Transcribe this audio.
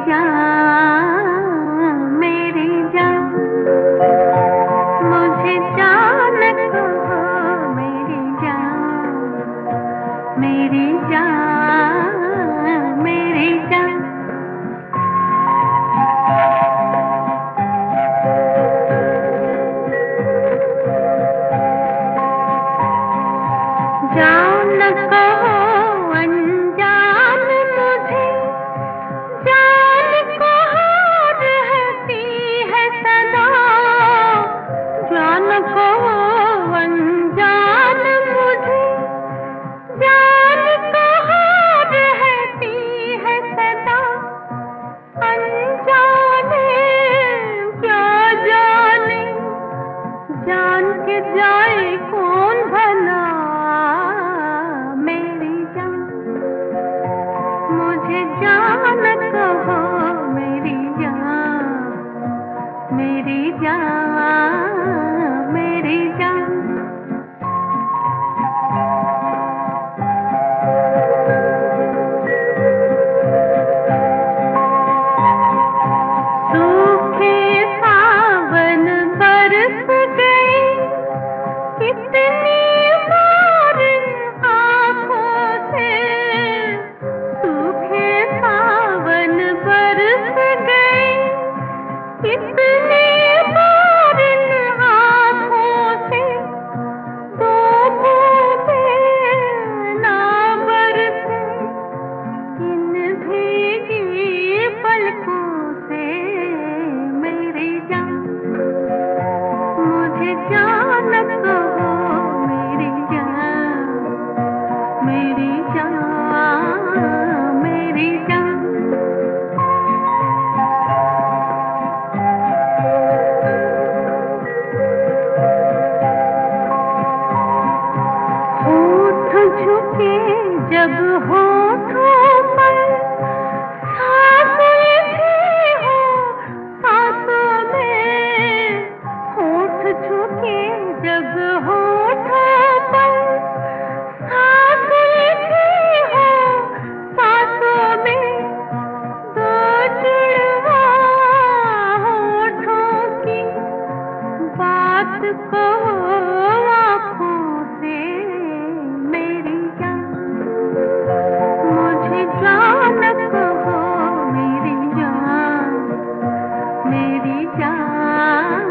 जान मेरी जान मुझे जान कहो मेरी जान मेरी जान मेरी जान जान कहो अनजान मुझे जान कहो रहती है सदा जान कहो अनजान मुझे जान कहो रहती है सदा अनजाने क्या जाने जान के जाए कौन भला मेरी जान मुझे जान कहो मेरी जान मेरी जान मेरी जान सूखे सावन बरस गए कितनी बार आँखों से सूखे सावन बरस गए कितनी बार आँखों से दो बूंदें ना बरसे इन भीगी पलकों से मेरी जान मुझे जान कहो मेरी जान मेरी जान मेरी जान होठ झुके जब होठों पर सांसें भी हो सांसों में होठ झुके जब होठों पर सांसें भी हो सांसों में दो जुड़वा होठों की बात कहो आँखों से मेरी जान मुझे जान कहो मेरी जान मेरी जान